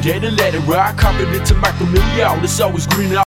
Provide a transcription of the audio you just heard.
day to let it ride. Confident to Michael Million, it's always green out.